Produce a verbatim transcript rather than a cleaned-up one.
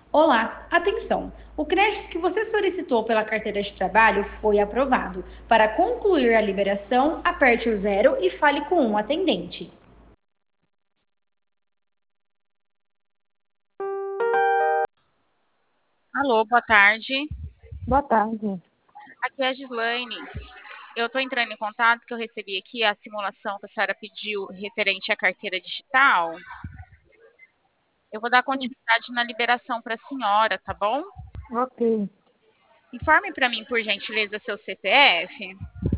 Olá, atenção! O crédito que você solicitou pela carteira de trabalho foi aprovado. Para concluir a liberação, aperte o zero e fale com um atendente. Alô, boa tarde. Boa tarde. Aqui é a Gislaine. Eu estou entrando em contato que eu recebi aqui a simulação que a senhora pediu referente à carteira digital. Eu vou dar continuidade na liberação para a senhora, tá bom? Ok. Informe para mim, por gentileza, seu C P F.